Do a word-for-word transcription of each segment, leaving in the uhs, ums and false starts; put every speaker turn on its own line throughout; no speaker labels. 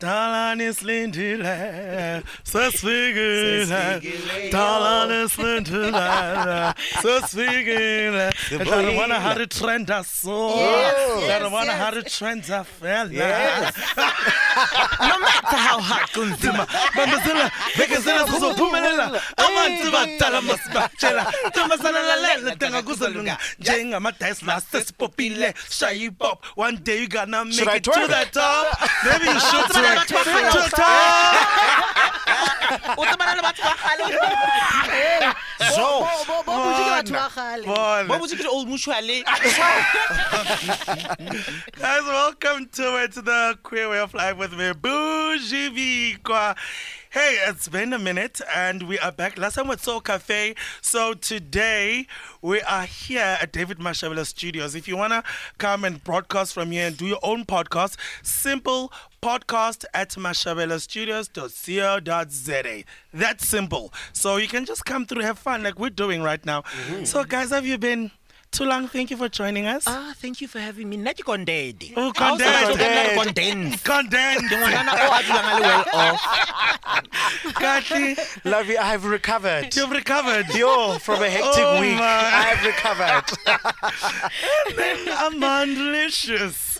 Dalani Slindila, Sasfigula, Dalani Slindila, Sasfigula. I don't want to how to trend us so. I don't want to how to trend us fella.
No matter how hot kunzima,
Bambazilla, Becazilla, Kuzo Pumanella, Amantiva, Talamasbachella, Tamasala, Tangaguzalunga, Jenga, Matas, Lastas, Popile, Shy Pop. One day you gonna make it to the top. Maybe you should twerk to the top.
So,
Bon.
what was it old mutually?
Guys, welcome to it, to the Queer Way of Life with me, Bougie Vikwa. Hey, it's been a minute and we are back. Last time we saw Cafe. So today we are here at David Mashabela Studios. If you want to come and broadcast from here and do your own podcast, simple podcast at mashabela studios dot co dot za. That's simple. So you can just come through, have fun like we're doing right now. Mm-hmm. So guys, have you been too long? Thank you for joining us.
Ah, thank you for having me. Not condemned.
Oh, condemned.
Condemned.
Condemned. Kathy,
Love you, I've recovered.
you've recovered.
Yo, from a hectic
Oh,
week,
my.
I've recovered.
And then I'm delicious.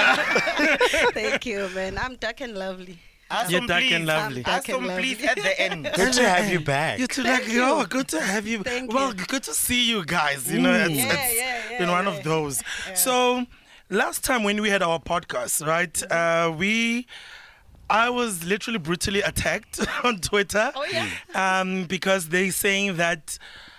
Thank you, man. I'm dark and lovely.
You're dark and lovely.
I'm dark and lovely.
Please at the end.
Good to have you back.
You too, like, yo, good to have you.
Thank
well,
you.
good to see you guys. You know, it's,
Yeah,
it's
yeah, yeah,
been one
yeah.
of those. So, last time when we had our podcast, right, uh, we. I was literally brutally attacked on Twitter.
Oh, yeah?
Um, because they saying that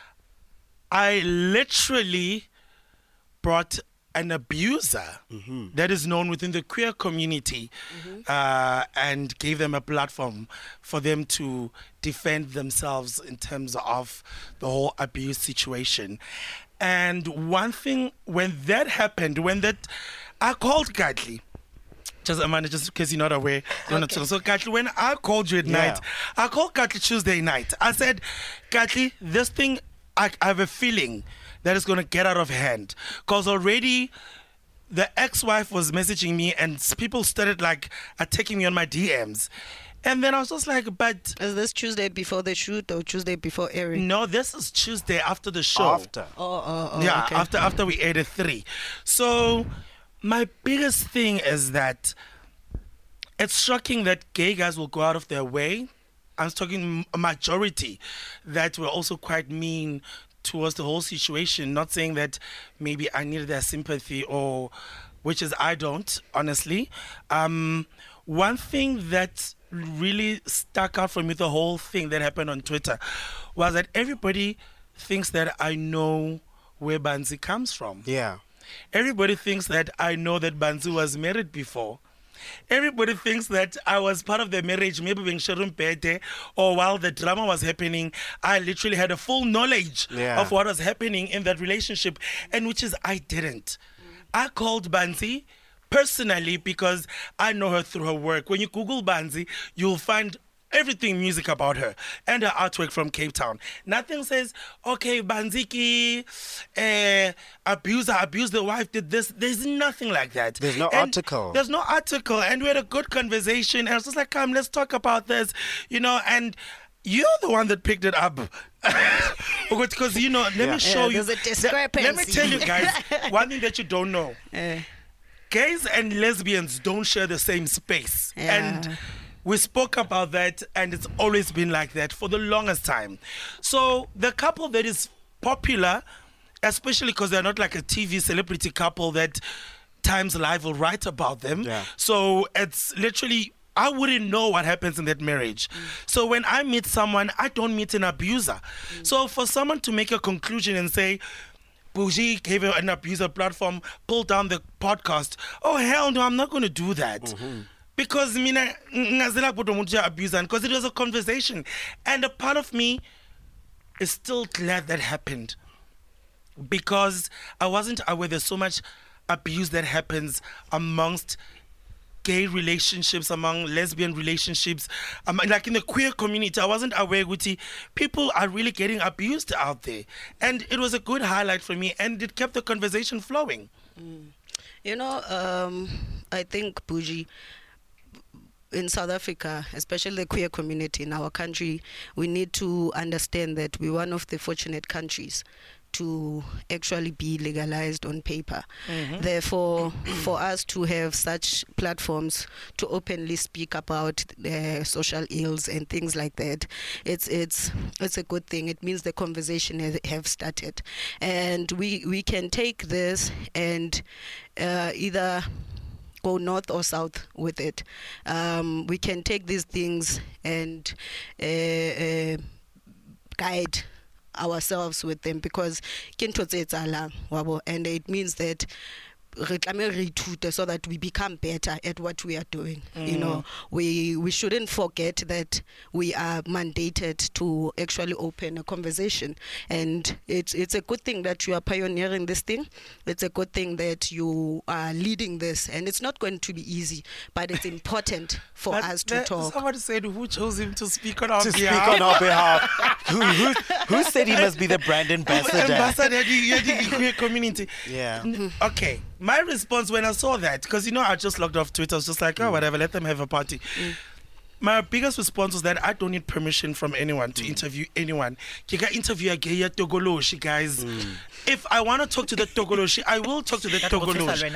I literally brought an abuser that is known within the queer community uh, and gave them a platform for them to defend themselves in terms of the whole abuse situation. And one thing, when that happened, when that, I called Katli. Just Amanda, just in case you're not aware. Okay. Not so, Katli, when I called you at
Yeah.
night, I called Katli Tuesday night. I said, Katli, this thing, I, I have a feeling that it's going to get out of hand. Because already the ex-wife was messaging me and s- people started like attacking me on my D Ms. And then I was just like, but
Is this Tuesday before the shoot or Tuesday before airing?
no, this is Tuesday after the show.
After.
Oh, oh, oh.
Yeah,
okay.
after after we aired at three. So my biggest thing is that it's shocking that gay guys will go out of their way. I'm talking a majority that were also quite mean towards the whole situation. Not saying that maybe I needed their sympathy or, which is I don't, honestly. Um, one thing that really stuck out for me, the whole thing that happened on Twitter, was that everybody thinks that I know where Banzi comes from.
Yeah.
Everybody thinks that I know that Banzi was married before. Everybody thinks that I was part of the marriage, maybe being Sharon Pete, or while the drama was happening, I literally had a full knowledge
Yeah.
of what was happening in that relationship, and which is I didn't. I called Banzi personally because I know her through her work. When you Google Banzi, you'll find everything music about her and her artwork from Cape Town. Nothing says, okay, Banziki, uh, abuser, abused the wife, did this. There's nothing like that.
There's no
And
article.
There's no article. And we had a good conversation. And I was just like, come, let's talk about this, you know, and you're the one that picked it up. Because, you know, let
Yeah.
me show
Yeah,
you.
there's a
Let- Let me
discrepancy.
tell you guys, one thing that you don't know.
Eh,
Gays and lesbians don't share the same space.
Yeah.
And we spoke about that, and it's always been like that for the longest time. So the couple that is popular, especially because they're not like a T V celebrity couple that Times Live will write about them.
Yeah.
So it's literally, I wouldn't know what happens in that marriage. So when I meet someone, I don't meet an abuser. So for someone to make a conclusion and say, Bougie gave her an abuser platform, pull down the podcast. Oh, hell no, I'm not going to do that. Because mina ngazela kuto umuntu uya abuser, because it was a conversation. And a part of me is still glad that happened. Because I wasn't aware there's so much abuse that happens amongst gay relationships, among lesbian relationships, um, like in the queer community. I wasn't aware, Guti, people are really getting abused out there. And it was a good highlight for me, and it kept the conversation flowing.
You know, um, I think, Bougie, in South Africa, especially the queer community in our country, we need to understand that we're one of the fortunate countries to actually be legalized on paper. Mm-hmm. Therefore, for us to have such platforms to openly speak about uh, social ills and things like that, it's it's it's a good thing. It means the conversation has have started, and we we can take this and uh, either go north or south with it. Um, we can take these things and uh, uh, guide ourselves with them, because kinto tse etsahalang wabo, and it means that re tlameha re ithute so that we become better at what we are doing. Mm. You know, we we shouldn't forget that we are mandated to actually open a conversation, and it's it's a good thing that you are pioneering this thing. It's a good thing that you are leading this, and it's not going to be easy, but it's important for
But
us to
that-
talk.
Somebody said, who chose him to speak on our
To speak
behalf?
on our behalf. who, who, who said he must be the brand ambassador?
Ambassador of the yeah, the queer community.
Yeah.
N- Okay. My response when I saw that, because you know I just logged off Twitter, I was just like, oh, whatever, let them have a party.
Mm.
My biggest response was that I don't need permission from anyone to interview anyone. You can interview a gay Togoloshi, guys. If I want to talk to the Togoloshi, I will talk to the Togoloshi.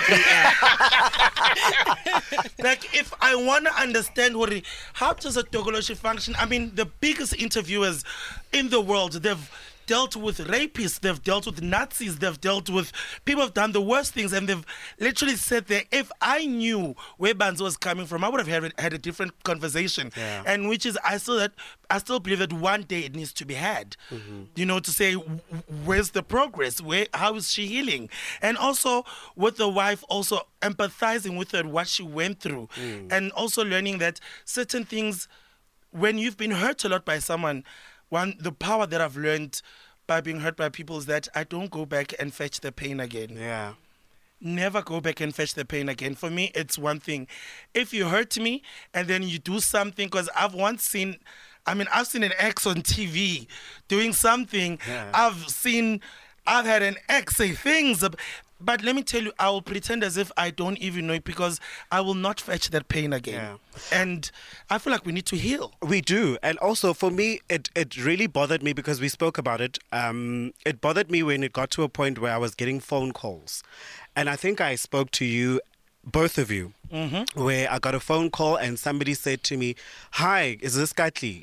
Like, if I want to understand what it, how does a Togoloshi function, I mean, the biggest interviewers in the world, they've dealt with rapists, they've dealt with Nazis, they've dealt with people who've done the worst things, and they've literally said there, if I knew where Banzo was coming from, I would have had, had a different conversation.
Yeah.
And which is, I still that I still believe that one day it needs to be had. Mm-hmm. You know, to say, w- where's the progress? Where, how is she healing? And also with the wife, also empathizing with her, what she went through, mm. and also learning that certain things, when you've been hurt a lot by someone, one, the power that I've learned by being hurt by people is that I don't go back and fetch the pain again.
Yeah.
Never go back and fetch the pain again. For me, it's one thing. If you hurt me and then you do something, because I've once seen, I mean, I've seen an ex on T V doing something.
Yeah.
I've seen, I've had an ex say things. ab- But let me tell you, I will pretend as if I don't even know it, because I will not fetch that pain again.
Yeah.
And I feel like we need to heal.
We do. And also for me, it, it really bothered me because we spoke about it. Um, it bothered me when it got to a point where I was getting phone calls. And I think I spoke to you, both of you, mm-hmm. where I got a phone call and somebody said to me, "Hi, is this Katli?"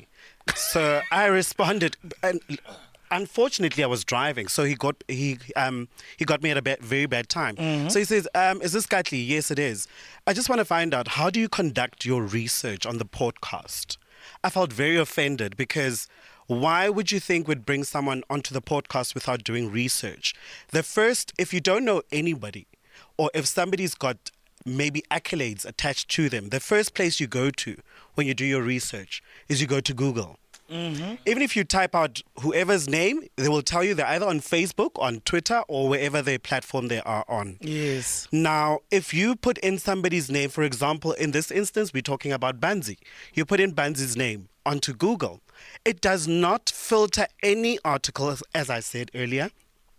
So I responded, and unfortunately I was driving, so he got he um he got me at a bad, very bad time. Mm-hmm. So he says, um, "Is this Katli?" "Yes, it is. I just want to find out, how do you conduct your research on the podcast?" I felt very offended, because why would you think we'd bring someone onto the podcast without doing research? The first, if you don't know anybody, or if somebody's got maybe accolades attached to them, the first place you go to when you do your research is you go to Google. Mm-hmm. Even if you type out whoever's name, they will tell you they're either on Facebook, on Twitter, or wherever their platform they are on.
Yes.
Now, if you put in somebody's name, for example, in this instance, we're talking about Banzi. You put in Banzi's name onto Google. It does not filter any article, as- as I said earlier.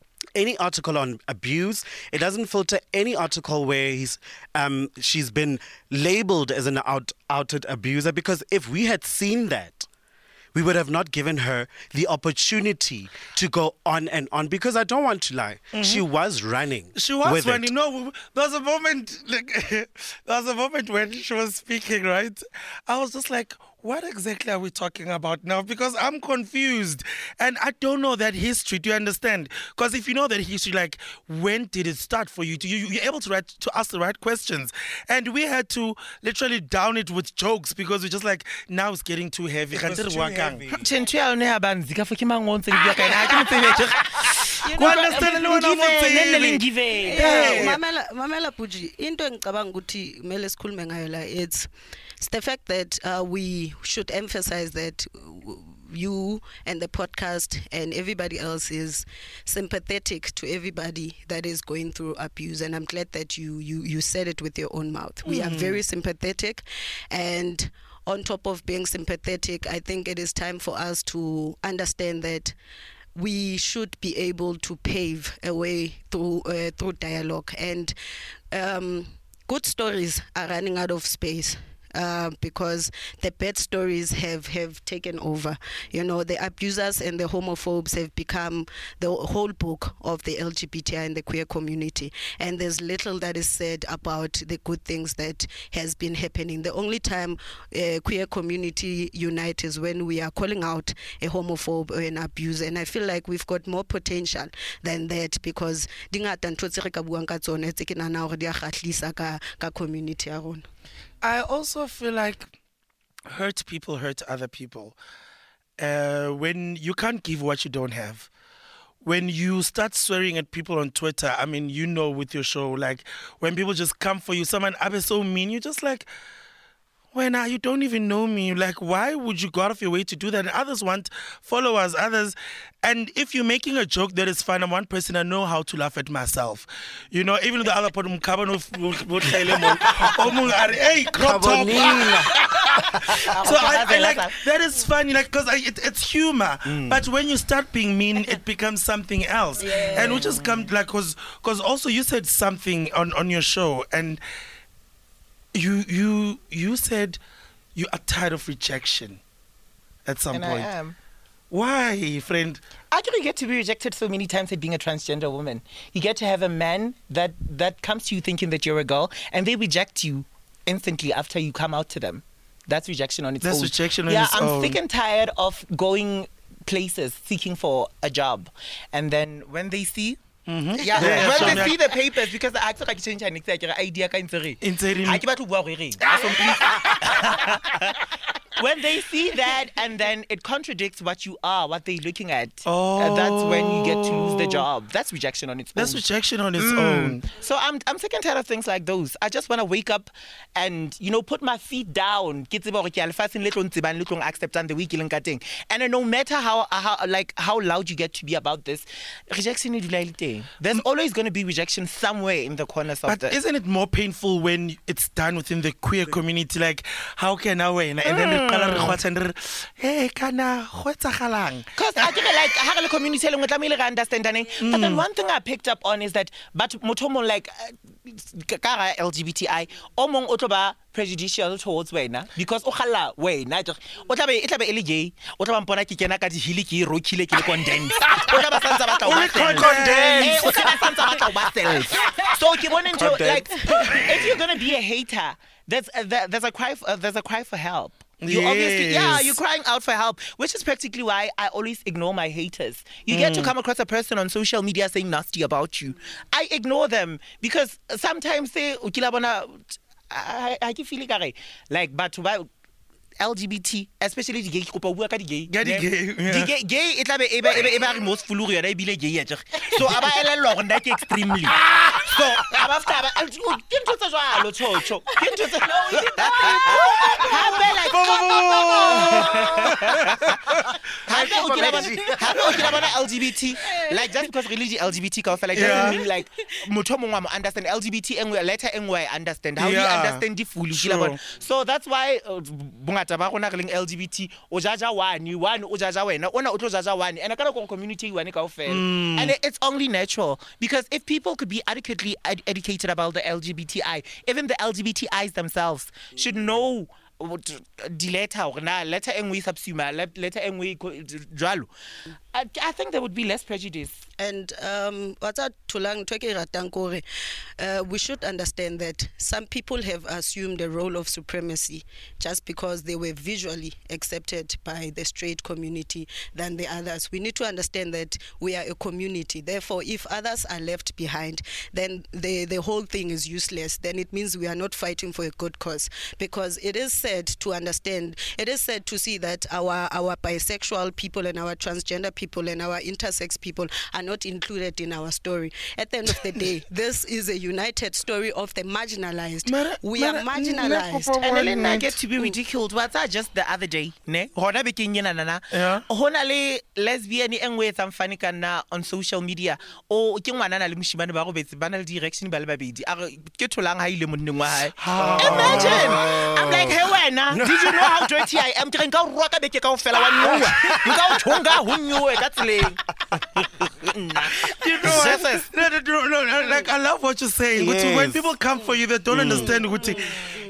Any article on abuse. It doesn't filter any article where he's, um, she's been labeled as an out, outed abuser, because if we had seen that, we would have not given her the opportunity to go on and on, because I don't want to lie. Mm-hmm. She was running.
She was
with
running.
it.
No, there was a moment, like, there was a moment when she was speaking, right? I was just like, what exactly are we talking about now? Because I'm confused. And I don't know that history. Do you understand? Because if you know that history, like, when did it start for you? Do you you're able to write, to ask the right questions? And we had to literally down it with jokes, because we're just like, now it's getting too heavy.
It was too heavy.
Tjhe, ntho ya yone ya Banzi ka for ke mang o ntse ke bua ka ena, ha ke mo tsebe.
Go understand le wena o mo
Ngivele, nne le
tsebe.
ngivele.
Yeah, mamela mamela Puji, into engicabanga ukuthi kumele sikhulume ngayo la, it's it's the fact that uh, we should emphasize that w- you and the podcast and everybody else is sympathetic to everybody that is going through abuse, and I'm glad that you you you said it with your own mouth. We are very sympathetic, and on top of being sympathetic, I think it is time for us to understand that we should be able to pave a way through uh, through dialogue, and um, good stories are running out of space. uh, because the bad stories have, have taken over. You know, the abusers and the homophobes have become the whole book of the L G B T I and the queer community. And there's little that is said about the good things that has been happening. The only time uh, queer community unite is when we are calling out a homophobe or an abuser. And I feel like we've got more potential than that, because community.
I also feel like hurt people hurt other people. Uh, when you can't give what you don't have. When you start swearing at people on Twitter, I mean, you know, with your show, like when people just come for you, someone is so mean, you're just like, when uh, you don't even know me, like, why would you go out of your way to do that? And others want followers, others. And if you're making a joke that is fun, I'm one person, I know how to laugh at myself. You know, even the other part, hey, crop top. So I, I like, that is funny, like, because it, it's humor. Mm. But when you start being mean, it becomes something else. Yeah. And we just come, like, because also you said something on, on your show, and You you you said you are tired of rejection at some
and
point.
I am.
Why, friend?
Actually, you get to be rejected so many times at being a transgender woman. You get to have a man that, that comes to you thinking that you're a girl, and they reject you instantly after you come out to them. That's rejection on its
That's
own.
That's rejection on
yeah,
its
I'm
own.
Yeah, I'm sick and tired of going places seeking for a job, and then when they see. Mm-hmm. Yeah, yeah, when they see the papers, because I actually like change an idea kind of when they see that, and then it contradicts what you are, what they're looking at. Oh. Uh, that's when you get to lose the job. That's rejection on its
that's
own.
That's rejection on its
mm.
own.
So I'm I'm sick and tired of things like those. I just want to wake up and, you know, put my feet down. And then no matter how how like how loud you get to be about this, rejection is there's always going to be rejection somewhere in the corners of
but
the.
But isn't it more painful when it's done within the queer community? Like, how can I win? And then mm. hey, kana
because I think like how the community understanding. Mm. But then one thing I picked up on is that but motomo like uh, L G B T I omong otoba prejudicial towards wena because okhala wena o tla be e tla be ele gay o tla ba mpona ke kena ka di hili ke rokhile ke le condemn o tla ba santsa ba tla ba condemn o tla ba santsa ba tla ba self so ke bona into like if you're going to be a hater there's a, there's a cry for, uh, there's a cry for help. You yes. obviously, yeah, you're crying out for help, which is practically why I always ignore my haters. You mm. get to come across a person on social media saying nasty about you. I ignore them because sometimes they, I, I feel like, but L G B T, especially the gay group, bua ka di gay.
Ga di gay.
Di gay gay e tla be e ba e ba re most fuluru yona e bile gay ya tjeg. So aba elello go nna ke extremely. So aba after aba ke ntse tsa jwalo tshotsho. Ke ntse tsa no e di. Ha be like ha be o kila bona ha be o kila bona L G B T like just because religion L G B T ka fela like doesn't mean like motho mongwe mo understand L G B T engwe letter engwe understand how you understand di fully kila bona. So that's why ba gona re leng L G B T o jaja one one o jaja wena ona o tlo jaja one and akana go community one ka ofela and it's only natural because if people could be adequately ed- educated about the L G B T I, even the L G B T Is themselves should know di letter or na letter engwe subsumer letter engwe jwalo. I, I think there would be less prejudice.
And um, uh, we should understand that some people have assumed the role of supremacy just because they were visually accepted by the straight community than the others. We need to understand that we are a community. Therefore, if others are left behind, then the, the whole thing is useless. Then it means we are not fighting for a good cause. Because it is said to understand, it is said to see that our, our bisexual people and our transgender people and our intersex people are not included in our story. At the end of the day, this is a united story of the marginalized. Mara, we Mara, are marginalized.
And then I get to be ridiculed. What's that just the other day? Ne? Hona bikin yena nana. Hona le lesbian engwe tsamfani kana on social media. O ke ngwana na le moshimane ba go betse bana le direction ba le babedi. A ke tholang ha ile monneng wa hae. Imagine. I'm like, hey wena, did you know how dirty I am? Ke nka roa ka beke ka o fela wa nwa. Nka o thonga ho nyoe that's leng.
You know what? No, no, no, no, like I love what you're saying. Yes. When people come for you, they don't mm. understand.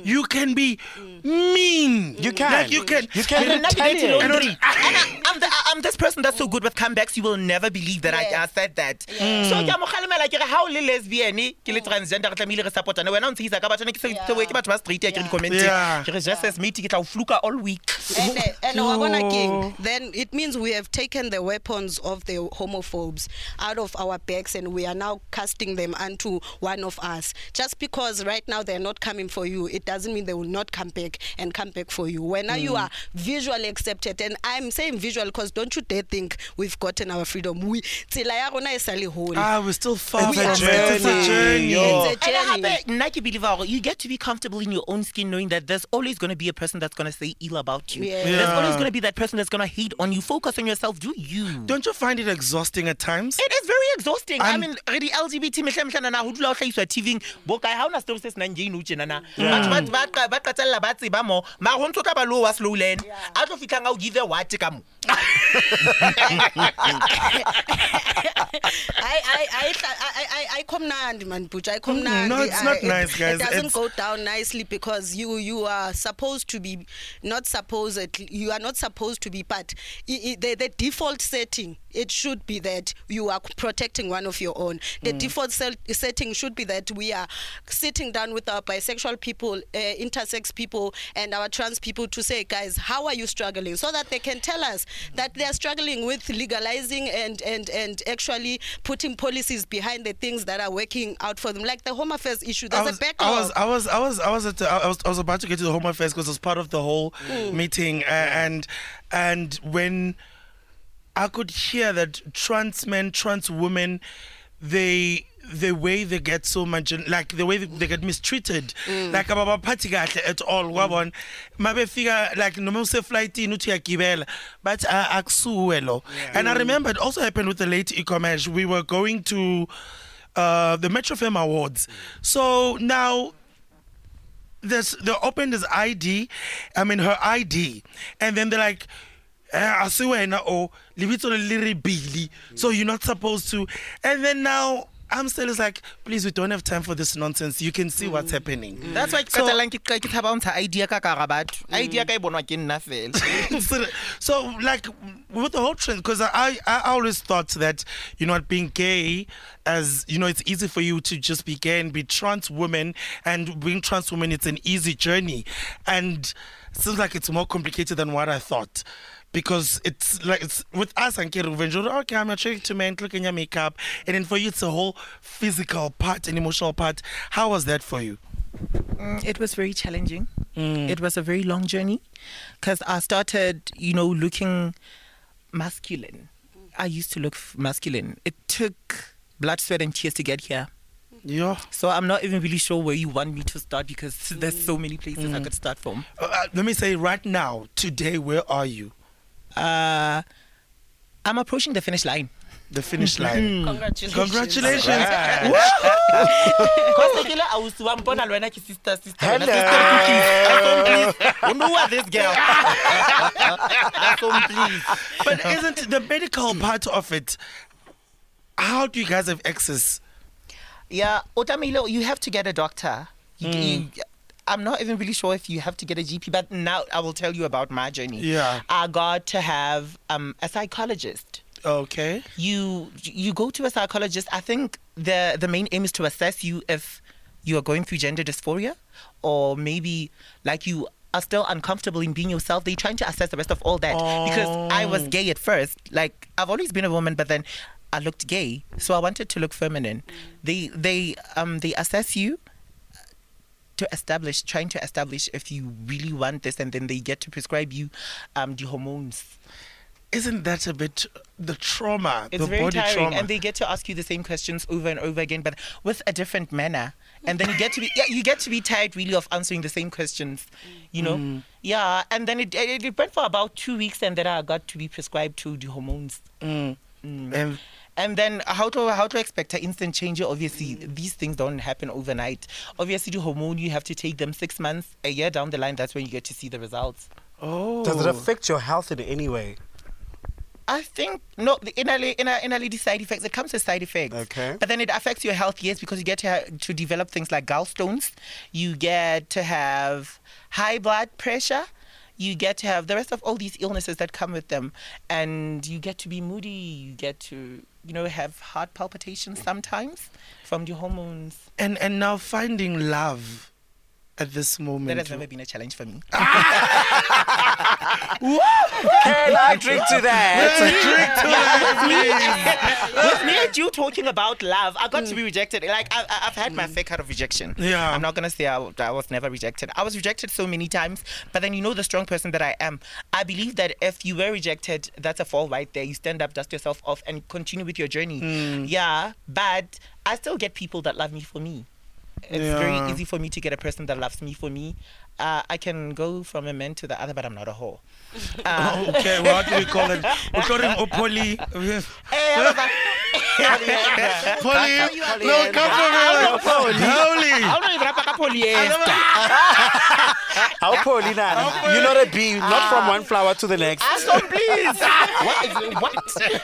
you can be mean.
You can.
Like you can.
You can.
And then
Italian.
Nati Nati
And
Laundry.
on-
And I- I'm, the, I'm this person that's so good with comebacks, you will never believe that I,
Yeah.
I said that. So ke a mo kgalemela ke re ha o le lesbian ke le transgender re tlamehile re supportana wena o ntshisa ka batho ne ke se
Yeah.
ke batho ba street ya ke di comment
Yeah.
ke re just as me ke tla o fluka all week.
And, uh, and
Oh.
Wabona King, then it means we have taken the weapons of the homophobes out of our backs and we are now casting them onto one of us. Just because right now they're not coming for you, it doesn't mean they will not come back and come back for you. When now you are visually accepted, and I'm saying visual because don't you dare think we've gotten our freedom. We tsela ya rona e sale whole.
Ah, we're still far
It's
from
a
it. It's a
journey,
journey.
yo.
It's a
And
journey.
hape, nna ke believe hore you get to be comfortable in your own skin knowing that there's always going to be a person that's going to say ill about you.
Yeah.
There's
Yeah.
always going to be that person that's going to hate on you. Focus on yourself. Do you?
Don't you find it exhausting at times?
It is very exhausting. I
I'm-
mean, re di L G B T mehla mehla na ho dula o hlahiswa T V-ng bo kae ha ona story se senang game nou tjena na. Batho ba ba ba qetella ba tseba mo. Ma ho ntso ka ba lo wa slow lane. A tlo fitla nga o give what ka mo.
I I I I I I come nandi man Butch. I come
Mm,
nandi.
no, it's
I-
not
it-
nice, guys.
It doesn't
It's-
go down nicely because you you are supposed to be not supposed you are not supposed to be, but i- i- the the default setting it should be that you are protecting one of your own. The default set, setting should be that we are sitting down with our bisexual people, uh, intersex people, and our trans people to say, guys, how are you struggling, so that they can tell us that they are struggling with legalizing and and and actually putting policies behind the things that are working out for them, like the Home Affairs issue. There's
I was,
a backlog.
I was, I was, I was, I was, at the, I was, I was about to get to the Home Affairs because it was part of the whole meeting, uh, and and when I could hear that trans men, trans women, they the way they get so much, like the way they get mistreated, like ababa party at all. Wabon, mabe figure like no se flight in uti akibela, but aksuelo. And I remember it also happened with the late e-commerce. We were going to uh, the Metro Fame Awards, so now. This, they opened his I D, I mean her I D, and then they're like, eh, I see wena oh, libitso le le rebili, so you're not supposed to. And then now I'm still is like, please, we don't have time for this nonsense. You can see what's happening.
That's why ke
So-
qetellang ke ke thaba ntsha idea ka ka ga batho. Idea ka e bonwa ke nna fela.
so, so like with the whole trend, because I, I always thought that, you know, being gay, as you know, it's easy for you to just be gay and be trans woman, and being trans woman, it's an easy journey, and it seems like it's more complicated than what I thought. Because it's like it's with us and okay, I'm attracted to men, look in your makeup, and then for you it's a whole physical part and emotional part. How was that for you?
Mm, It was very challenging. It was a very long journey because I started, you know, looking masculine. I used to look f- masculine. It took blood, sweat, and tears to get here.
Yeah.
So I'm not even really sure where you want me to start because there's so many places I could start from.
Uh, uh, let me say right now, today, where are you?
Uh, I'm approaching the finish line.
The finish line.
Congratulations.
Congratulations.
Because the killer, I was one born and when I sister, sister,
Hello.
sister cookies. You know what this girl? Awesome, please.
But isn't the medical part of it? How do you guys have access?
Yeah, Otamilo, you have to get a doctor. You, you, I'm not even really sure if you have to get a G P, but now I will tell you about my journey.
Yeah.
I got to have um, a psychologist.
Okay.
You you go to a psychologist. I think the the main aim is to assess you if you are going through gender dysphoria, or maybe like you are still uncomfortable in being yourself. They're trying to assess the rest of all that because I was gay at first. Like I've always been a woman, but then I looked gay, so I wanted to look feminine. They they um they assess you to establish, trying to establish if you really want this, and then they get to prescribe you um the hormones.
Isn't that a bit the trauma,
It's
the
very
body
tiring,
trauma?
and they get to ask you the same questions over and over again, but with a different manner. And then you get to be yeah, you get to be tired really of answering the same questions, you know. Yeah, and then it, it it went for about two weeks, and then I got to be prescribed to the hormones.
Mm. And
And then how to how to expect an instant change? Obviously, these things don't happen overnight. Obviously, the hormone you have to take them six months, a year down the line. That's when you get to see the results.
oh,
Does it affect your health in any way?
I think no, the inner inner inner lady side effects. It comes with side effects.
Okay.
But then it affects your health, yes, because you get to ha- to develop things like gallstones. You get to have high blood pressure. You get to have the rest of all these illnesses that come with them, and you get to be moody. You get to you know have heart palpitations sometimes from the hormones.
And and now finding love at this moment.
That has never been a challenge for me.
Can I drink to that?
With me and you talking about love, I got to be rejected. Like I, I- I've had my fair cut of rejection.
Yeah.
I'm not gonna say I, I was never rejected. I was rejected so many times, but then you know the strong person that I am. I believe that if you were rejected, that's a fall right there. You stand up, dust yourself off, and continue with your journey. Yeah, but I still get people that love me for me. It's
Yeah.
very easy for me to get a person that loves me for me. Uh, I can go from a man to the other, but I'm not a whore. Uh,
Oh, okay, what do we call it? We call him Opoli.
Hey, I was like-
Poly. No, come from here. Holy.
I don't even have a polyester.
How Paulina? You're not a bee, not from one flower to the next.
So please. What is what?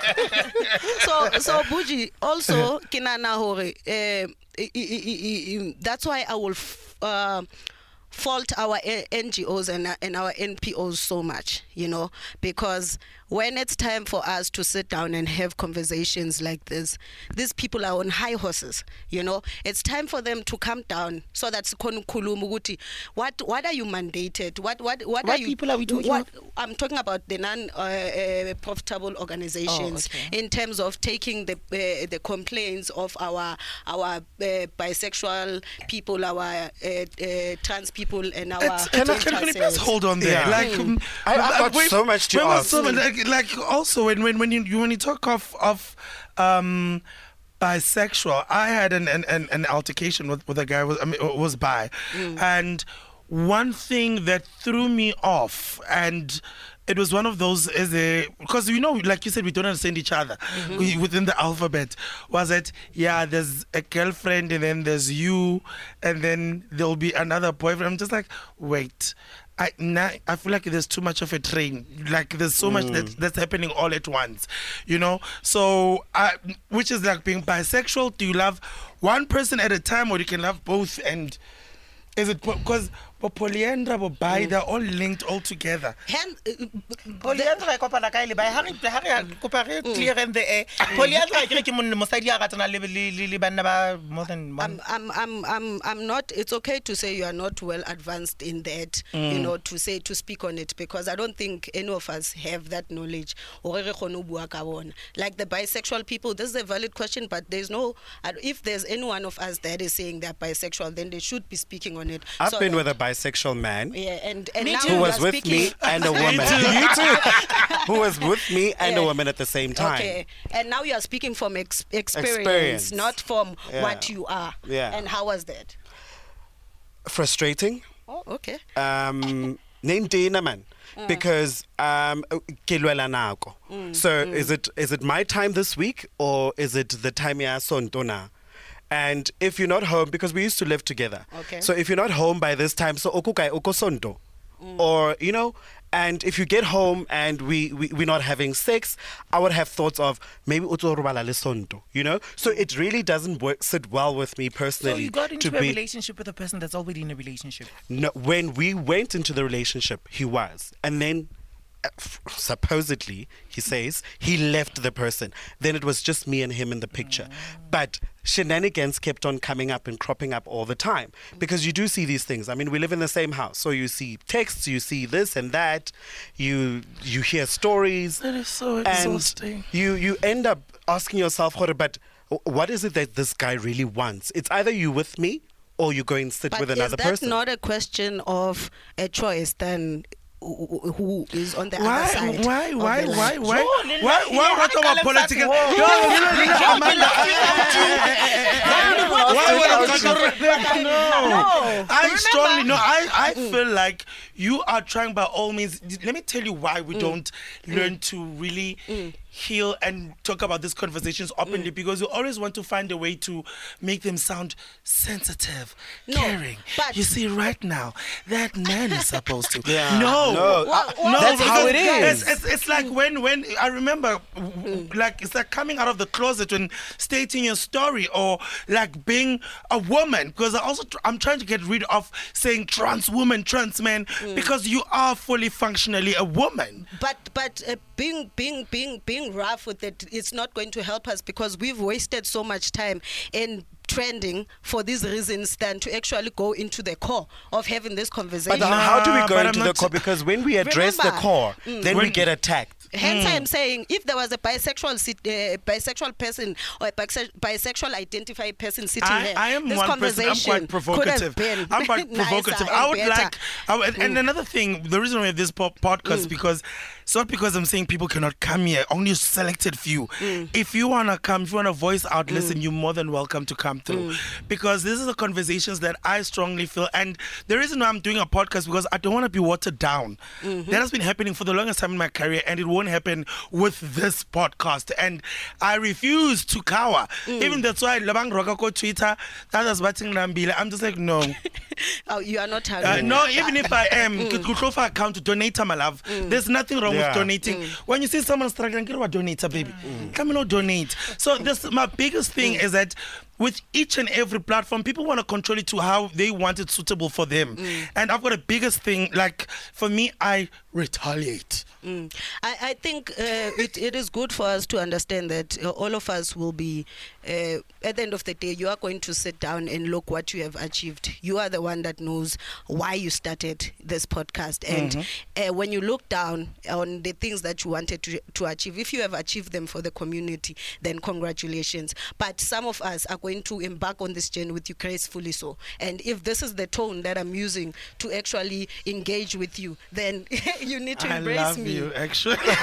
so so Buji also kinana hore eh, i- i- i- i- that's why I will f- uh, fault our A- N G Os and, uh, and our N P Os so much, you know, because when it's time for us to sit down and have conversations like this, these people are on high horses, you know. It's time for them to come down so that sikhona ukukhuluma ukuthi what what are you mandated, what what what,
What
are you
people are we talking
what, I'm talking about the non uh, uh, profitable organizations
Oh, okay.
in terms of taking the uh, the complaints of our our uh, bisexual people, our uh, uh, trans people, and our
It's, can, I, can, can you please hold on there?
Yeah.
Like, um,
I- I've got
wait,
so much to
wait, wait,
ask.
so much, like, like also when when when you you- when you talk of of um bisexual, I had an an, an, an altercation with with a guy who was I mean was bi, and one thing that threw me off, and it was one of those as a because you know like you said we don't understand each other we, within the alphabet, was that yeah there's a girlfriend and then there's you and then there'll be another boyfriend. I'm just like, wait, I now I feel like there's too much of a train. Like there's so much that, that's happening all at once, you know. So, I, which is like being bisexual. Do you love one person at a time, or you can love both? And is it because polyandry, but bi, they're all linked all together?
Hen- uh,
Polyandry e kopana kae le ba ha re ha re kopa re clear in the air. Polyandry ke re ke monna mosadi a ratana le le le banna ba more than one.
I'm, I'm, I'm, I'm, I'm not. It's okay to say you are not well advanced in that. You know, to say to speak on it, because I don't think any of us have that knowledge. Like the bisexual people, this is a valid question, but there's no. If there's any one of us that is saying they're bisexual, then they should be speaking on it.
I've
So
been
that-
with a bisexual man
Yeah, and and
Me
now
too.
who
you
was
are
with
speaking-
me and a woman. You too. Who was with me and a
Yeah.
woman at the same time.
Okay, and now you are speaking from ex- experience,
Experience.
not from
Yeah.
what you are.
Yeah.
And how was that?
Frustrating.
Oh, okay.
Um, Nendina man. Because um, ke lwela nako. So is it is it my time this week or is it the time ya sonto na? And if you're not home, because we used to live together.
Okay.
So if you're not home by this time, so okukai okosonto. Or, you know, and if you get home and we, we, we're not having sex, I would have thoughts of maybe utorubala lesonto, you know? So it really doesn't work, sit well with me
So
personally.
you got into
to
a
be,
relationship with a person that's already in a relationship.
no, when we went into the relationship, he was. And then uh, f- supposedly, he says, he left the person. Then it was just me and him in the picture. But shenanigans kept on coming up and cropping up all the time. Because you do see these things. I mean, we live in the same house. So you see texts, you see this and that. You you hear stories.
That is so
And
exhausting.
you, you end up asking yourself, "Hore, but what is it that this guy really wants? It's either you with me or you go and sit
But
with
is
another
that
person."
not a question of a choice then? Who who is on the
Why,
other side?
why,
of
why,
the
why,
line?
why,
Joe, Linda,
why,
yeah,
why,
I
what
can't
about
let
political?
that go.
No, you know, you know, Amanda,
No.
no, I
Remember?
strongly no. I, I feel like you are trying by all means. Let me tell you why we don't learn to really heal and talk about these conversations openly
Mm.
because you always want to find a way to make them sound sensitive,
No,
caring.
but-
You see, right now, that man is supposed to.
Yeah.
No.
No.
What-
No,
That's how it
because
is.
It's, it's, it's like when, when I remember, w- like, it's like coming out of the closet and stating your story or like being a woman. Because I also, tr- I'm trying to get rid of saying trans woman, trans man, because you are fully functionally a woman.
But but uh, being being being being rough with it, it's not going to help us because we've wasted so much time in trending for these reasons than to actually go into the core of having this conversation.
But how do we
Nah,
go
but
into
I'm
the
not-
core? Because when we address the
Remember,
core, then we
When-
get attacked.
Hence, I'm saying if there was a bisexual sit, uh, bisexual person or a bise- bisexual identified person sitting
I,
here,
I am
this
one person. I'm
conversation
quite
could
provocative.
have been
I'm quite
nicer
provocative.
and
I would
better.
like, I would, and another thing, the reason we have this po- podcast because it's not because I'm saying people cannot come here. Only a selected few. If you wanna come, if you wanna voice out, listen, you're more than welcome to come through. Because this is the conversations that I strongly feel, and the reason why I'm doing a podcast because I don't want to be watered down. That has been happening for the longest time in my career, and it won't happen with this podcast. And I refuse to cower. Even that's why Labang Roka ko Twitter, that is batting Nambile. I'm just like, no.
Oh, you are not
Uh,
having
no, even if I am, mm. could for account to donate, my love. There's nothing wrong
Yeah.
with donating. When you see someone struggling, get what donate, baby. Come on, donate. So this my biggest thing is that with each and every platform, people want to control it to how they want it suitable for them. And I've got a biggest thing, like for me, I retaliate.
Mm. I, I think uh, it, it is good for us to understand that uh, all of us will be, uh, at the end of the day, you are going to sit down and look what you have achieved. You are the one that knows why you started this podcast. And uh, when you look down on the things that you wanted to, to achieve, if you have achieved them for the community, then congratulations. But some of us are going to embark on this journey with you gracefully so. And if this is the tone that I'm using to actually engage with you, then you need to
I
embrace
love
me.
you, actually. Eh,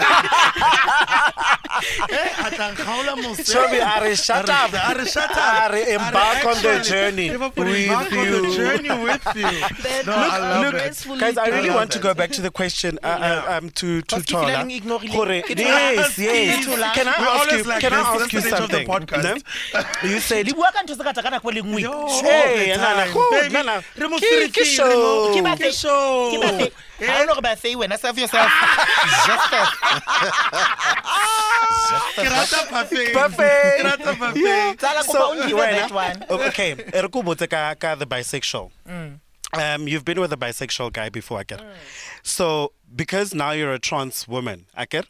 Atangaula Mose.
Toby, Ari, shut up.
Ari, shut up.
Ari, embark on the
Actually,
journey
Liverpool,
with
embark on the
you.
journey with you.
Then
No, I love
Look,
it.
gracefully
guys, I
do
really
love
want to
that.
go back to the question uh, uh, um, to to
Because if
Tola.
you're ignoring-
Gore-
It's
Yes,
like-
yes.
It's like-
Can I
We're
ask
always
you?
like
Can I
this.
ask
That's
you
the nature of the
something?
podcast.
No? You said
Di bua ka ntho tse ka tla ka nako e le nngwe.
Yo,
Hey,
all the
na, na,
time.
go,
Baby,
na, na.
re mo
Ke-
ferefere,
ke show.
no?
Ke
ba
Ke
fe-
show.
Ke ba fe-
Eh?
Ha hona gore ba fe wena, serve yourself. Just that.
Ke rata parfait.
Perfect.
Ke rata parfait.
Yeah.
Tsala, kopa
So,
o ngiwe
wena-
that one.
Oh, okay, e re ko botse ka ka the bisexual. Um, you've been with a bisexual guy before, Aker. So because now you're a trans woman, Aker,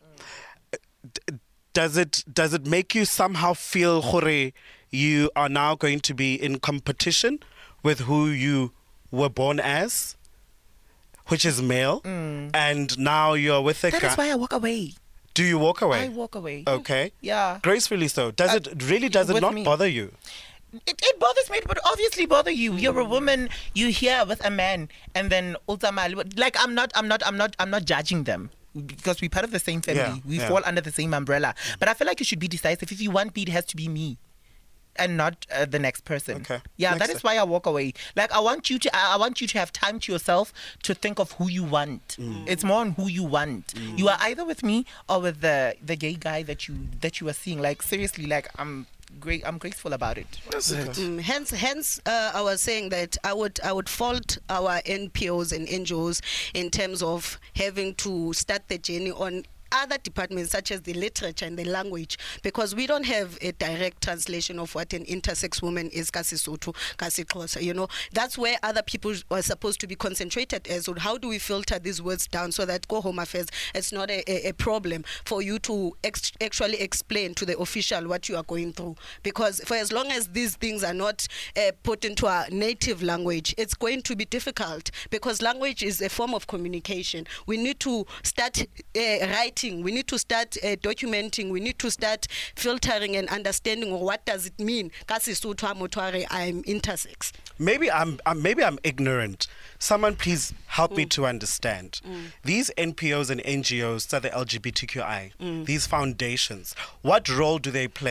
d- does it does it make you somehow feel gore you are now going to be in competition with who you were born as, which is male, and now you're with a
That is
guy?
why I walk away.
Do you walk away?
I walk away.
Okay.
Yeah.
Gracefully so. Does
Uh,
it really does it
with
not
me.
bother you?
It, it bothers me, but obviously bother you. You're a woman. You here with a man, and then ultimately, like I'm not, I'm not, I'm not, I'm not judging them because we're part of the same family.
Yeah,
we
yeah.
fall under the same umbrella. But I feel like you should be decisive. If you want me, it has to be me, and not uh, the next person.
Okay.
Yeah,
Makes
that
sense.
is why I walk away. Like I want you to, I I want you to have time to yourself to think of who you want.
Mm.
It's more on who you want. You are either with me or with the the gay guy that you that you are seeing. Like seriously, like I'm great. I'm grateful about it.
That's it.
Mm, hence, hence, uh, I was saying that I would, I would fault our N P Os and N G Os in terms of having to start the journey on other departments such as the literature and the language, because we don't have a direct translation of what an intersex woman is, kasi Sotho, kasi Xhosa, you know. That's where other people are supposed to be concentrated as on how do we filter these words down so that Go Home Affairs, it's not a, a, a problem for you to ex- actually explain to the official what you are going through. Because for as long as these things are not uh, put into our native language, it's going to be difficult, because language is a form of communication. We need to start uh, writing. We need to start uh, documenting. We need to start filtering and understanding of what does it mean. Kasi Sotho ha motho a re, I'm intersex.
Maybe I'm, I'm maybe I'm ignorant. Someone please help me to understand. These N P Os and N G Os, so the L G B T Q I, these foundations, what role do they play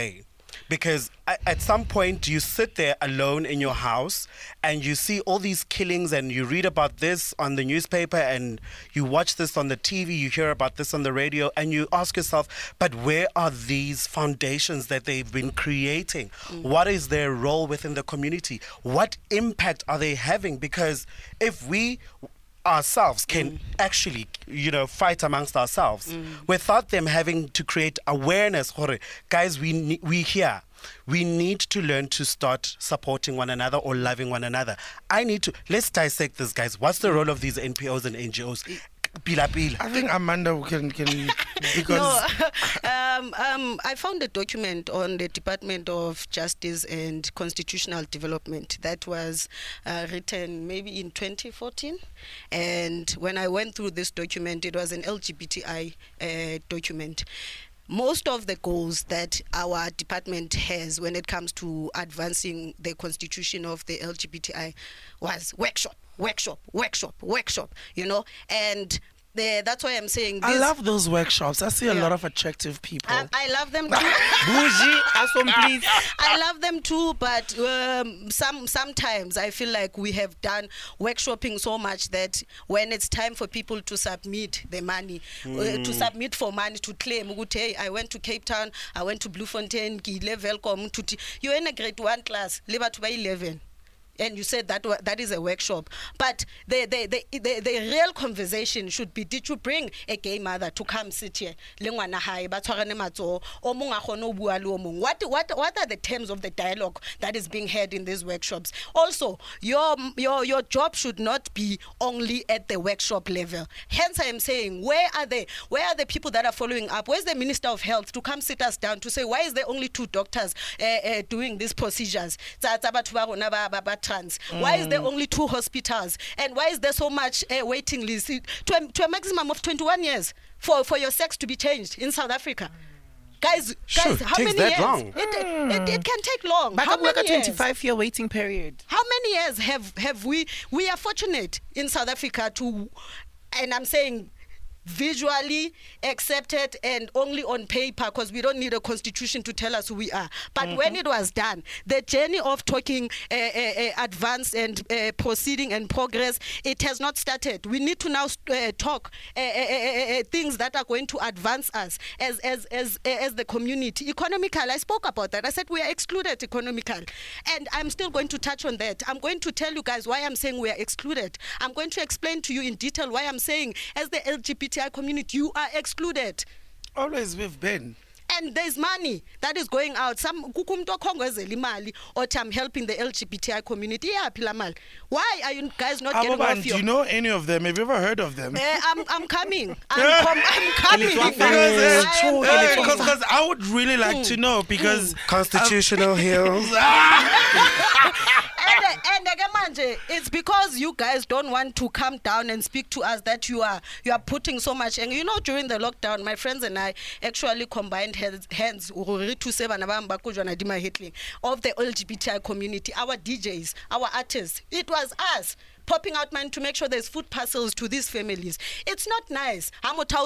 Because at, at some point you sit there alone in your house and you see all these killings and you read about this on the newspaper and you watch this on the T V, you hear about this on the radio, and you ask yourself, but where are these foundations that they've been creating? Mm. What is their role within the community? What impact are they having? Because if we ourselves can mm. actually, you know, fight amongst ourselves mm. without them having to create awareness. Guys, we ne- we here. We need to learn to start supporting one another or loving one another. I need to, let's dissect this, guys. What's the role of these N P Os and N G Os? Pila, pila.
I think Amanda can, can because...
No, um, um, I found a document on the Department of Justice and Constitutional Development that was uh, written maybe in twenty fourteen. And when I went through this document, it was an L G B T I uh, document. Most of the goals that our department has when it comes to advancing the constitution of the L G B T I was workshop, workshop, workshop, workshop, you know, and the, that's why I'm saying this.
I love those workshops. I see a
Yeah.
lot of attractive people.
I, I love them too.
Bougie, awesome, please.
I love them too, but um, some sometimes I feel like we have done workshopping so much that when it's time for people to submit the money, mm. uh, to submit for money to claim, hey, I went to Cape Town, I went to Bloemfontein, welcome to t- you're in a grade one class, live to eleven. And you said that that is a workshop, but the the, the the the real conversation should be: did you bring a gay mother to come sit here? What what what are the terms of the dialogue that is being had in these workshops? Also, your your your job should not be only at the workshop level. Hence, I am saying, where are they? Where are the people that are following up? Where's the Minister of Health to come sit us down to say, why is there only two doctors uh, uh, doing these procedures? Mm. Why is there only two hospitals? And why is there so much uh, waiting list to a, to a maximum of twenty-one years for, for your sex to be changed in South Africa? Guys,
Sure,
guys, how
takes
many
that
years?
long.
It, it, it can take long.
But
How
I'm like a
many years?
twenty-five year waiting period.
How many years have, have we? We are fortunate in South Africa to, and I'm saying, visually accepted and only on paper, because we don't need a constitution to tell us who we are. But mm-hmm. when it was done, the journey of talking uh, uh, uh, advance and uh, proceeding and progress, it has not started. We need to now uh, talk uh, uh, uh, uh, things that are going to advance us as as as uh, as the community. Economical, I spoke about that. I said we are excluded economical, and I'm still going to touch on that. I'm going to tell you guys why I'm saying we are excluded. I'm going to explain to you in detail why I'm saying as the L G B T I community, you are excluded.
Always we've been.
And there's money that is going out. Some kukumto khongwezela imali or I'm helping the L G B T I community. Yeah, Pilamal. Why are you guys not getting
Aboban,
off
do
your...
you know any of them? Have you ever heard of them?
Uh, I'm I'm coming. I'm, com- I'm coming.
Because,
I am coming.
because I would really like mm. to know because
Constitutional Hills.
And, and again, manje, it's because you guys don't want to come down and speak to us that you are you are putting so much. And you know, during the lockdown, my friends and I actually combined hands, hands of the L G B T I community, our D Js, our artists. It was us popping out money to make sure there's food parcels to these families. It's not nice. Or I've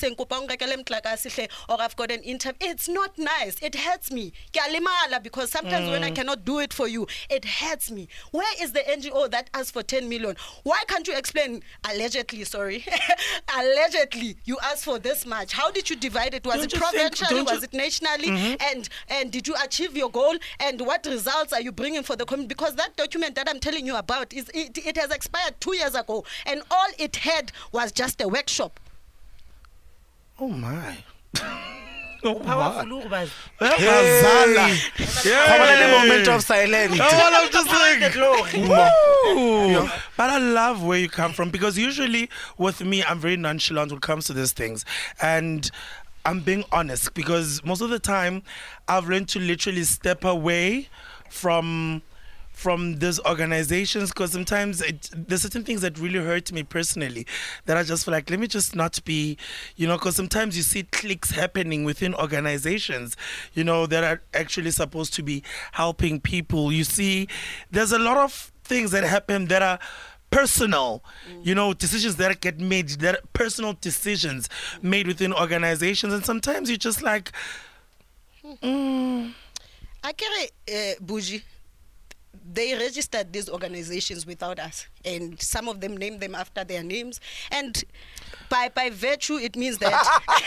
got an interview. It's not nice. It hurts me. Because sometimes mm. when I cannot do it for you, it hurts me. Where is the N G O that asked for ten million? Why can't you explain? Allegedly, sorry. Allegedly, you asked for this much. How did you divide it? Was
Don't
it
you think-
provincially?
don't
Was
you-
it nationally?
Mhm.
And and did you achieve your goal? And what results are you bringing for the community? Because that document that I'm telling you about, is it, it has expired two years ago, and all it had was just a workshop.
oh my. Oh
Powerful,
my.
Urubaz.
Hey.
How about a moment of silence?
Oh, I'm just like, woo. But I love where you come from because usually with me, I'm very nonchalant when it comes to these things. And I'm being honest because most of the time I've learned to literally step away from from these organizations because sometimes it, there's certain things that really hurt me personally that I just feel like, let me just not be, you know, because sometimes you see cliques happening within organizations, you know, that are actually supposed to be helping people. You see, there's a lot of things that happen that are personal, mm. you know, decisions that get made, that are personal decisions made within organizations. And sometimes you're just like, mm,
Akere uh, Buji, they registered these organizations without us, and some of them named them after their names, and by by virtue it means that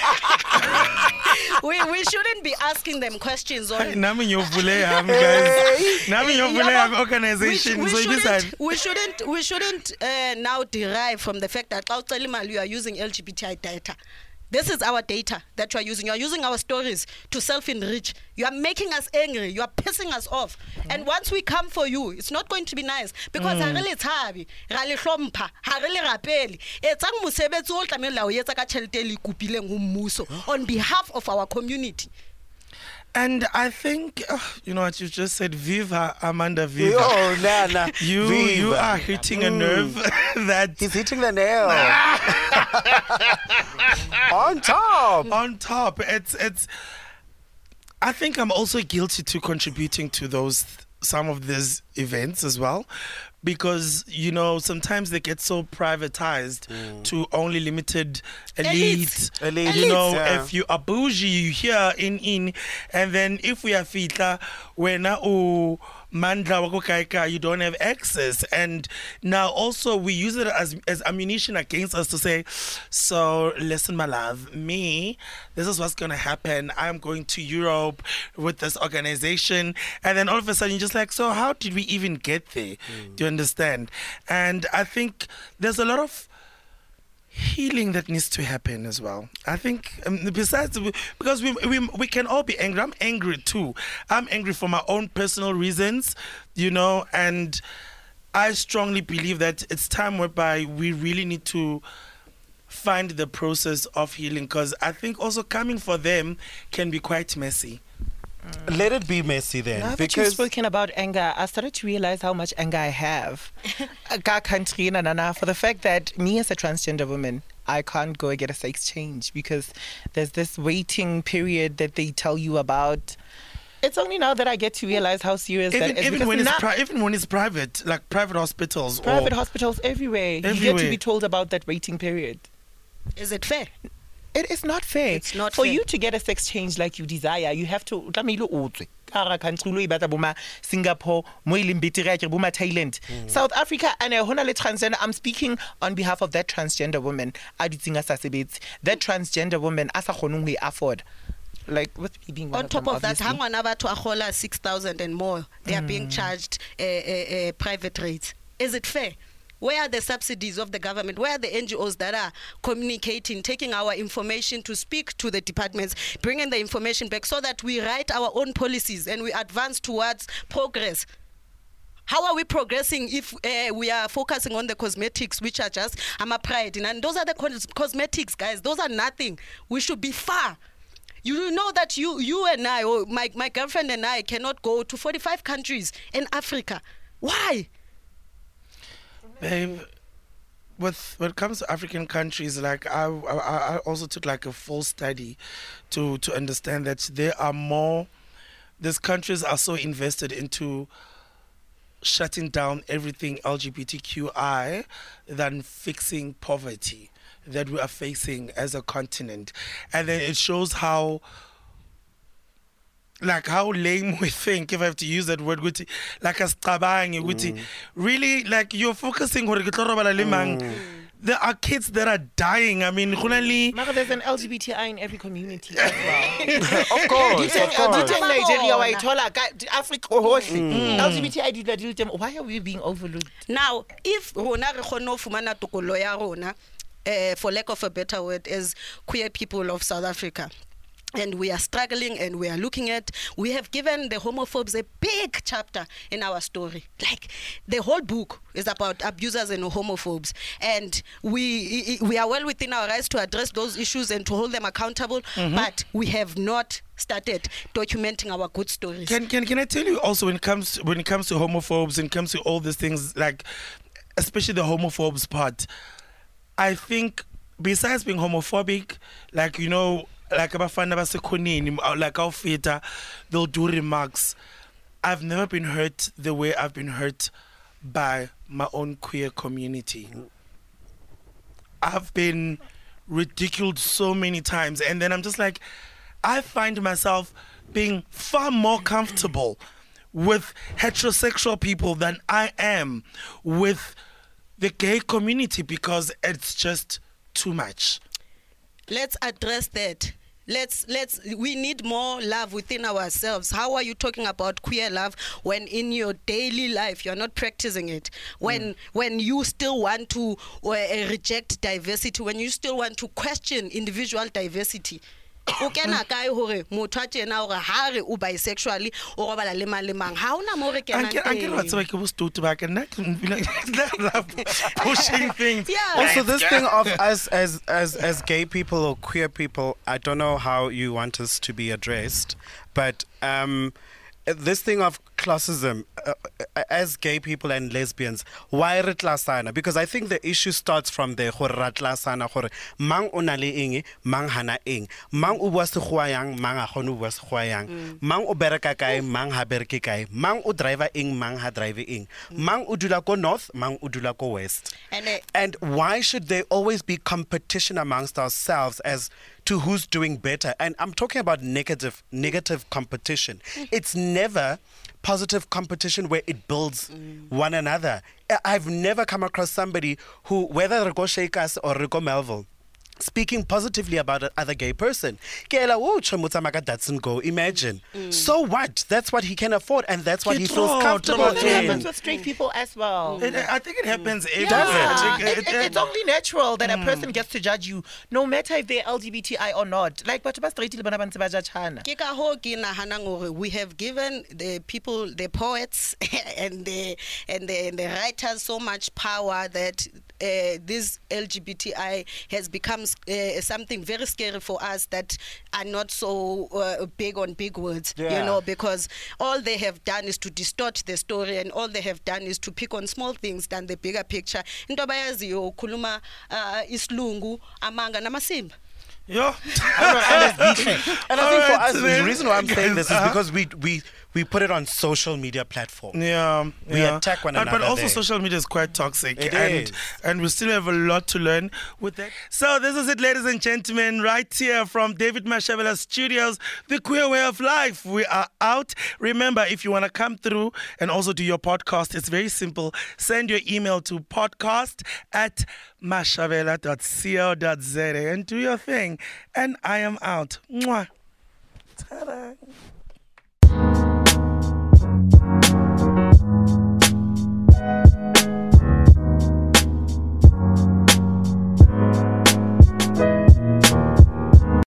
we, we shouldn't be asking them questions on
Nami nyovuleham, guys. Nami nyovuleham organization.
we, we,
So you decide.
shouldn't, we shouldn't we shouldn't uh, now derive from the fact that xa ucela imali, you are using L G B T I data. This is our data that you are using. You are using our stories to self-enrich. You are making us angry. You are pissing us off. Mm. And once we come for you, it's not going to be nice because ha really thabi, ra le hlompha, ha re le rapele. Etsang mosebetsi o tlamela o etsa ka tšhelete e le kopileng ho mmuso on behalf of our community.
And I think, uh, you know what, you just said, Viva, Amanda, Viva.
Oh, Nana.
You
Viva.
you are hitting a nerve that
He's hitting the nail. On top.
on top. It's it's. I think I'm also guilty to contributing to those some of these events as well, because you know sometimes they get so privatized mm. to only limited elite.
Elite.
You know,
yeah.
if you are bougie, you here in in, and then if we are fitla, when oh. Mandla wako kaika, you don't have access, and now also we use it as as ammunition against us to say, so listen, my love, me, this is what's gonna happen. I'm going to Europe with this organization, and then all of a sudden you're just like, so how did we even get there? Mm. Do you understand? And I think there's a lot of healing that needs to happen as well. I think um, besides because we, we we can all be angry. I'm angry too. I'm angry for my own personal reasons, you know, and I strongly believe that it's time whereby we really need to find the process of healing, because I think also coming for them can be quite messy.
Mm. Let it be messy then.
Now that
because
you've spoken about anger, I started to realize how much anger I have Ka country, na, na, na, for the fact that me as a transgender woman, I can't go and get a sex change because there's this waiting period that they tell you about. It's only now that I get to realize how serious
Even,
that is.
even when it's
now-
pri- even when it's private, like private hospitals,
private
or
hospitals everywhere, you get
Everywhere.
to be told about that waiting period.
Is it fair?
It is not fair.
It's not
For
fair.
you to get a sex change like you desire, you have to tlamehile o tswe. Ka hara country lo e batla boma Singapore, mo e leng betere ya ke boma Thailand. South Africa, and hona le transgender. I'm speaking on behalf of that transgender woman. A ditseng a sa sebetse. That transgender woman a sa kgoneng ho e afford. Like with me being one
On
of
top
them,
of that,
obviously.
hangwana batho a gola six thousand and more, they are being charged uh, uh, uh, private rates. Is it fair? Where are the subsidies of the government? Where are the N G Os that are communicating, taking our information to speak to the departments, bringing the information back so that we write our own policies and we advance towards progress? How are we progressing if uh, we are focusing on the cosmetics, which are just I'm a pride? And those are the cos- cosmetics, guys. Those are nothing. We should be far. You know that you you and I, or my, my girlfriend and I, cannot go to forty-five countries in Africa. Why?
Babe, with when it comes to African countries, like I, I, I also took like a full study to to understand that there are more. These countries are so invested into shutting down everything L G B T Q I than fixing poverty that we are facing as a continent, and then it shows how. Like how lame we think, if I have to use that word, ukuthi, like as mm. really, like you're focusing on mm. There are kids that are dying. I mean,
Mara, there's an L G B T I in every community as well.
of course, of course.
Diteng Nigeria wa ithola ka Africa hohle. L G B T I di dula di le. Why are we being overlooked?
Now, if rona re kgone ho fumana tokolo ya rona, uh, for lack of a better word, as queer people of South Africa, and we are struggling and we are looking at, we have given the homophobes a big chapter in our story. Like the whole book is about abusers and homophobes. And we we are well within our rights to address those issues and to hold them accountable, mm-hmm. but we have not started documenting our good stories.
Can can can I tell you also when it comes to, when it comes to homophobes and comes to all these things, like especially the homophobes part, I think besides being homophobic, like you know, like abafana basekhoneni, like our theater, they'll do remarks. I've never been hurt the way I've been hurt by my own queer community. I've been ridiculed so many times, and then I'm just like, I find myself being far more comfortable with heterosexual people than I am with the gay community because it's just too much.
Let's address that. Let's let's we need more love within ourselves. How are you talking about queer love when in your daily life you're not practicing it? When mm. when you still want to uh, reject diversity, when you still want to question individual diversity. O kena kae hore motho a tjena hore ha re o bisexually o robala le mang le mang ha ona mo re kena teng.
Anke wa tseba ke bo stut back and pushing things.
Yeah.
Also, this thing of us as as as gay people or queer people, I don't know how you want us to be addressed, but um, this thing of classism uh, as gay people and lesbians, why re tlasana? Because I think the issue starts from there. Gore ra tlasana gore mang o na le eng, mang hana eng, mang o bua sekgoa yang, mang a gone o bua sekgoa yang, mang o bereka kae, mang ha bereke kae, mang o driver eng, mang ha drive eng, mang o dula ko north, mang o dula ko west.
And, uh,
and why should there always be competition amongst ourselves as to who's doing better? And I'm talking about negative negative competition. It's never positive competition where it builds mm. one another. I've never come across somebody who, whether Rico Shekas or Rico Melville, speaking positively about another gay person. Doesn't go. Imagine. Mm. So what? That's what he can afford, and that's what he feels comfortable in.
It happens with straight people as well.
It, I think it happens everywhere.
Yeah.
It, it,
it, it, it's only natural that
mm.
a person gets to judge you, no matter if they're L G B T I or not. Like, but straight le bana ba ntse ba judge hana.
Ke ka ho ke nahana ngore we have given the people, the poets and the and the, and the writers so much power that uh, this L G B T I has become uh, something very scary for us that are not so uh, big on big words,
yeah.
you know, because all they have done is to distort the story, and all they have done is to pick on small things than the bigger picture. Into abayaziyo khuluma isilungu amanga namasimba.
Yeah.
and I think for us,
Right,
the reason why I'm saying this is
uh-huh.
because we we we put it on social media platforms.
Yeah,
We
yeah.
attack one
But-
another
But also,
there.
social media is quite toxic,
It
and
is.
and we still have a lot to learn with that. So this is it, ladies and gentlemen, right here from David Mashavela Studios, The Queer Way of Life. We are out. Remember, if you want to come through and also do your podcast, it's very simple. Send your email to podcast at mashavela dot co dot za and do your thing. And I am out. Mwah. Ta-da.